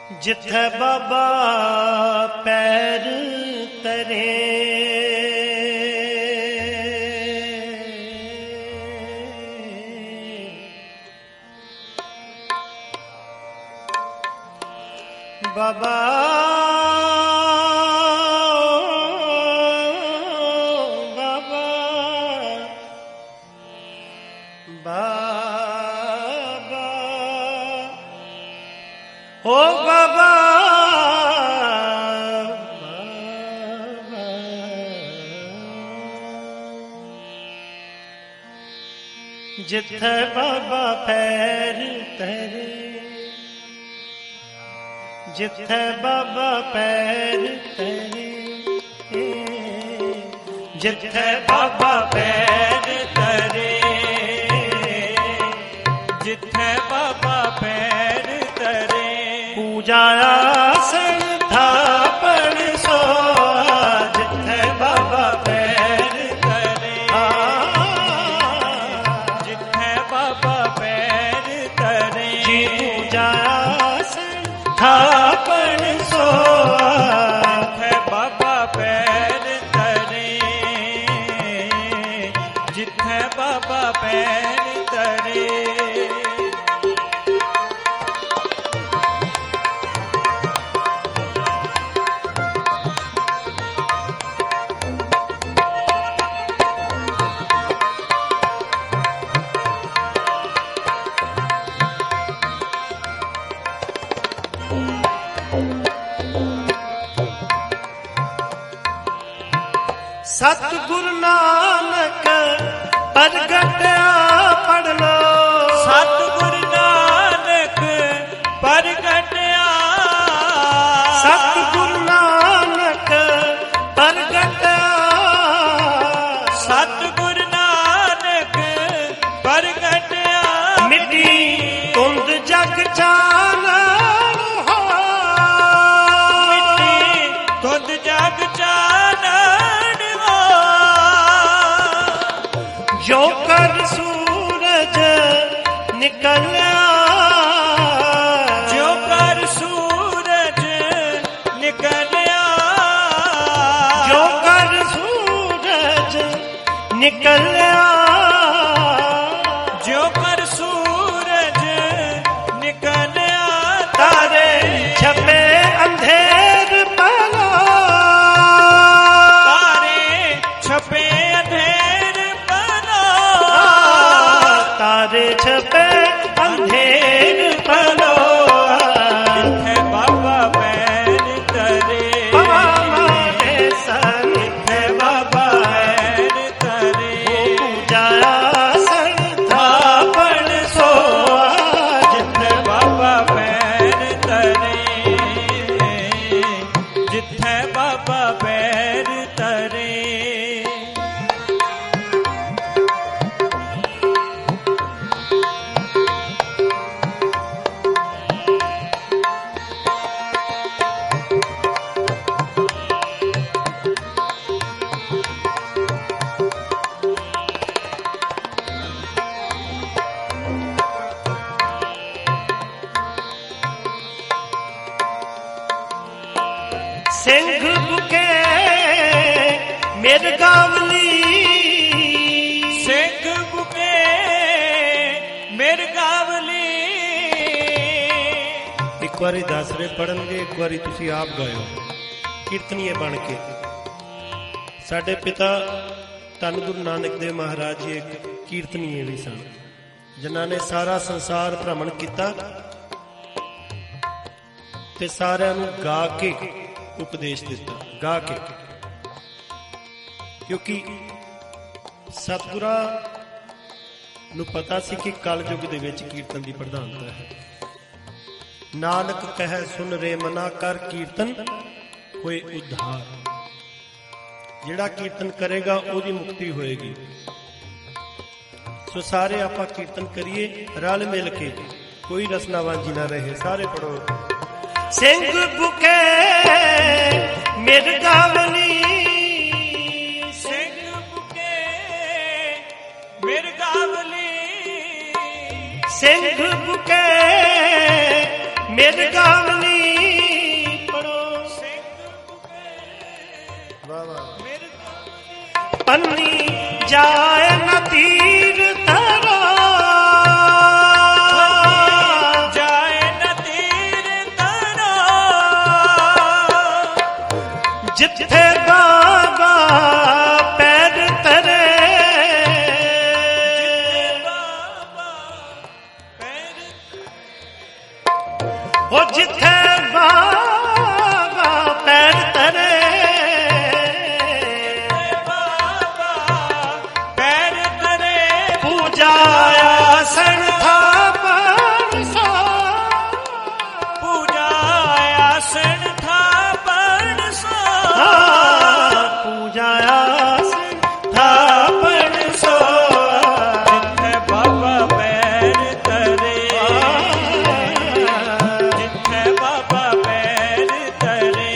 ਜਿੱਥੇ ਬਾਬਾ ਪੈਰ ਧਰੇ ਬਾਬਾ ਓ ਬਾਬਾ ਜਿੱਥੇ ਬਾਬਾ ਪੈਰ ਧਰੇ ਜਿੱਥੇ ਬਾਬਾ ਪੈਰ ਧਰੇ ਜਿੱਥੇ ਬਾਬਾ ਪੈਰ ਧਰੇ ਜਿੱਥੇ ਬਾਬਾ ਪੈਰ ਧਰੇ ਪੂਜਾ ਆਸਣ ਥਾਪਣ ਸੋਆ ਜਿੱਥੇ ਬਾਬਾ ਪੈਰ ਧਰੇ ਜਿੱਥੇ ਬਾਬਾ ਪੈਰ ਧਰੇ ਜੀ ਪੂਜਾ ਆਸਣ ਥਾਪਣ ਸੋਆ ਜਿੱਥੇ ਬਾਬਾ ਪੈਰ ਧਰੇ ਜਿੱਥੇ ਬਾਬਾ ਪੈਰ ਧਰੇ ਸਤਿਗੁਰੂ ਨਾਨਕ ਪ੍ਰਗਟਿਆ ਪੜ ਲੋ ਸਤਿਗੁਰੂ ਨਾਨਕ ਪ੍ਰਗਟਿਆ ਸਤਿਗੁਰੂ ਨਾਨਕ ਪ੍ਰਗਟਿਆ ਸਤਿਗੁਰੂ ਨਾਨਕ ਪ੍ਰਗਟਿਆ ਮਿੱਟੀ ਧੁੰਦ ਜਗ ਚਾਨਣ ਹੋ ਮਿੱਟੀ ਧੁੰਦ ਜਗ ਚਾਨਣ ਜੋ ਕਰ ਸੂਰਜ ਨਿਕਲਿਆ ਜੋ ਕਰ ਸੂਰਜ ਨਿਕਲਿਆ ਜੋ ਕਰ ਸੂਰਜ ਨਿਕਲਿਆ ਜੋ ਕਰ ਸੂਰਜ ਨਿਕਲਿਆ ਤਾਰੇ ਛਪੇ ਅੰਧੇਰ ਪਲਾ ਤਾਰੇ ਛਪੇ ਤਾਰੇ ਛਪੇ ਅੰਧੇਰ ਪਲੋ ਜਿੱਥੇ ਬਾਬਾ ਪੈਰ ਧਰੇ ਮਾਰੇ ਸੰਗ ਜਿੱਥੇ ਬਾਬਾ ਪੈਰ ਧਰੇ ਪੂਜਾ ਆਸਣ ਥਾਪਣ ਸੋਆ ਜਿੱਥੇ ਬਾਬਾ ਪੈਰ ਧਰੇ ਜਿੱਥੇ ਬਾਬਾ ਪੈਰ ਧਰੇ ਸਿੰਘ ਬੁਕੇ ਮਿਰਗਾਵਲੀ ਸਿੰਘ ਬੁਕੇ ਮਿਰਗਾਵਲੀ ਇੱਕ ਵਾਰੀ ਦਸਰੇ ਪੜਨਗੇ ਇੱਕ ਵਾਰੀ ਤੁਸੀਂ ਆਪ ਗਾਇਓ ਕੀਰਤਨੀਏ ਬਣ ਕੇ। ਸਾਡੇ ਪਿਤਾ ਧੰਨ ਗੁਰੂ ਨਾਨਕ ਦੇਵ ਮਹਾਰਾਜ ਜੀ ਇੱਕ ਕੀਰਤਨੀਏ ਵੀ ਸਨ ਜਿਨ੍ਹਾਂ ਨੇ ਸਾਰਾ ਸੰਸਾਰ ਭ੍ਰਮਣ ਕੀਤਾ ਤੇ ਸਾਰਿਆਂ ਨੂੰ ਗਾ ਕੇ ਉਪਦੇਸ਼ ਦਿੱਤਾ ਗਾ ਕੇ ਕਿਉਂਕਿ ਸਤਿਗੁਰਾਂ ਨੂੰ ਪਤਾ ਸੀ ਕਿ ਕਲਯੁੱਗ ਦੇ ਵਿੱਚ ਕੀਰਤਨ ਦੀ ਪ੍ਰਧਾਨਤਾ ਹੈ। ਨਾਨਕ ਕਹੈ ਸੁਨ ਰੇ ਮਨਾ ਕਰ ਕੀਰਤਨ ਹੋਏ ਉਧਾਰ ਜਿਹੜਾ ਕੀਰਤਨ ਕਰੇਗਾ ਉਹਦੀ ਮੁਕਤੀ ਹੋਏਗੀ। ਸੋ ਸਾਰੇ ਆਪਾਂ ਕੀਰਤਨ ਕਰੀਏ ਰਲ ਮਿਲ ਕੇ ਕੋਈ ਰਸਨਾ ਵਾਂਝੀ ਨਾ ਰਹੇ। ਸਾਰੇ ਪੜੋ ਸਿੰਘ ਬੁਕੇ ਮਿਰਗਾਵਲੀ ਸਿੰਘ ਬੁਕੇ ਮਿਰਗਾਵਲੀ ਸਿੰਘ ਬੁਕੇ ਮਿਰਗਾਵਲੀ ਪੰਨੀ ਜਾਏ ਨਾ ਤੀਰ ਤਰਾ, ਜਾਏ ਨਾ ਤੀਰ ਤਰਾ, ਜਿੱਥੇ ਬਾਬਾ ਪੈਰ ਤਰੇ, ਉਹ ਜਿੱਥੇ ਬਾਬਾ ਪੈਰ ਤਰੇ, ਬਾਬਾ ਪੈਰ ਤਰੇ, ਪੂਜਾ ਆਸਣ ਥਾਪਣ ਸੋ, ਪੂਜਾ ਆਸਣ ਥਾਪਣ ਸੋ, ਪੂਜਾ ਆਸਣ ਥਾਪਣ ਸੋ, ਜਿੱਥੇ ਬਾਬਾ ਪੈਰ ਤਰੇ, ਜਿੱਥੇ ਬਾਬਾ ਪੈਰ ਤਰੇ।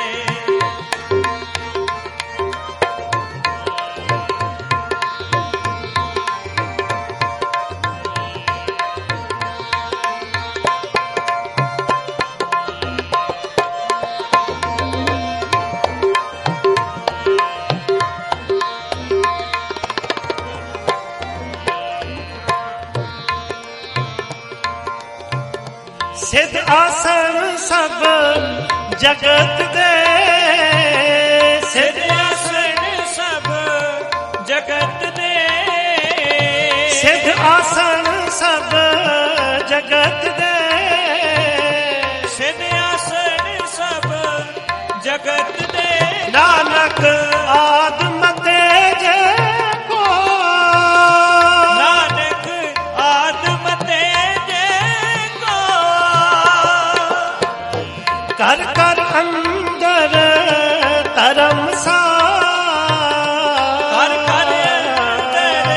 ਸਿਧ ਆਸਣ ਸਭ ਜਗਤ ਦੇ, ਸਿਧ ਆਸਣ ਸਭ ਜਗਤ ਦੇ, ਸਿਧ ਆਸਣ ਸਭ ਜਗਤ ਦੇ, ਸਿਧ ਆਸਣ ਸਭ ਜਗਤ ਦੇ, ਨਾਨਕ ਆਦਮ ਤੇ ਜੇ ਕੋ, ਨਾਨਕ ਆਦਮ ਤੇ ਜੇ ਕੋ, ਕਰ ਕਰ ਅੰਦਰ ਧਰਮਸਾਰ, ਹਰ ਕਰ ਅੰਦਰ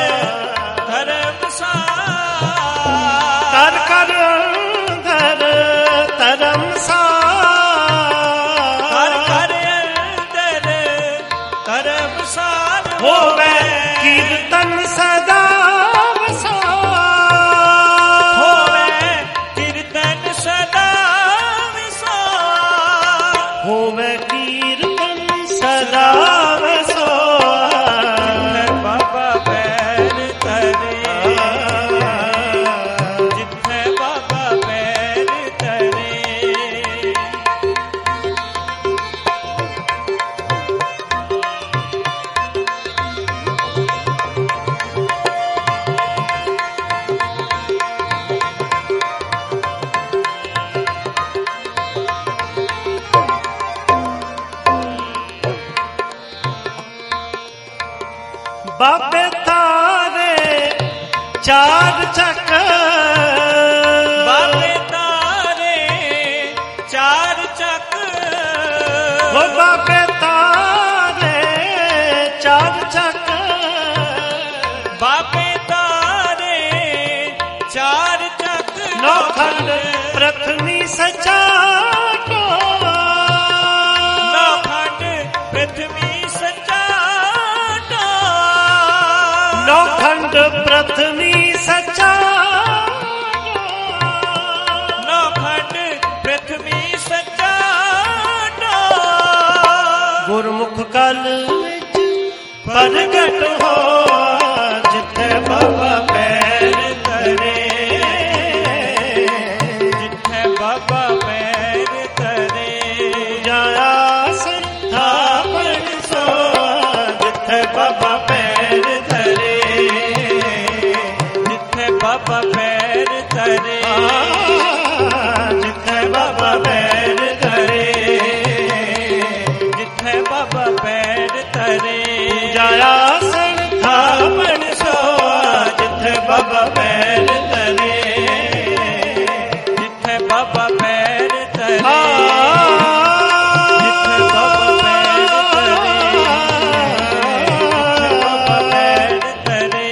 ਧਰਮਸਾਰ, ਕਰ ਕਰ ਅੰਦਰ ਧਰਮਸਾਰ, ਹਰ ਕਰ ਅੰਦਰ ਧਰਮਸਾਰ ਹੋਵੇ ਕੀਰਤਨ ਸਦਾ ਵਸਾਰ, ਹੋਵੇ ਕੀਰਤਨ ਸਦਾ ਵਿਸਾਰ, ਹੋਵੇ ਕੀਰਤਨ ਸਦਾ ਵਸਾਰ, ਬਾਬਾ ਪੈਰ ਤਰੇ, ਜਿੱਥੇ ਬਾਬਾ ਪੈਰ ਤਰੇ। ਬਾਬੇ ਤਾਰੇ ਚਾਰ ਚੱਕ, ਬਾਬੇ ਤਾਰੇ ਚਾਰ ਚੱਕ, ਉਹ ਬਾਬੇ ਤਾਰੇ ਚਾਰ ਚੱਕ, ਬਾਬੇ ਤਾਰੇ ਚਾਰ ਚੱਕ, ਨੌਖੰਡ ਪ੍ਰਥਮੀ ਸਚਾ ਕੋ, ਨੌਖੰਡ ਪ੍ਰਥਮੀ ਸਚਾ ਕੋ, ਨੌਖੰਡ ਪ੍ਰਥਮੀ ਸਚਾ ਕੋ, ਨੌਖੰਡ ਪ੍ਰਥਮੀ ਸਚਾ ਕੋ, ਗੁਰਮੁਖ ਕਲ ਵਿੱਚ ਪ੍ਰਗਟ ਹੋ, ਜਿੱਥੇ ਬਾਬਾ ਪੈਰ ਧਰੇ, ਜਿੱਥੇ ਬਾਬਾ ਪੈਰ ਤਰੇ, ਜਾਇਆ ਸੰਥਾਪਨ ਸੋ, ਜਿੱਥੇ ਬਾਬਾ ਪੈਰ ਧਰੇ, ਜਿੱਥੇ ਬਾਬਾ ਪੈਰ ਤਰੇ, ਜਿੱਥੇ ਬਾਬਾ ਪੈਰ ਧਰੇ, ਜਿੱਥੇ ਬਾਬਾ ਪੈਰ ਤਰੇ, ਜਾਇਆ ਸੰਥਾਪਨ ਸੋ, ਜਿੱਥੇ ਬਾਬਾ ਪੈਰ ਧਰੇ, ਜਿੱਥੇ ਬਾਬਾ ਪੈਰ ਤਰੇ, ਜਿੱਥੇ ਬਾਬਾ ਪੈਰ ਤਰੇ,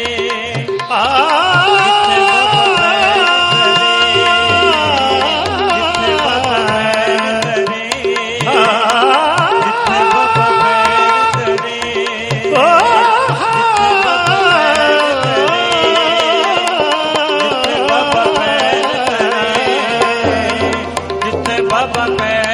ਬਾਬਾ ਪੈਰ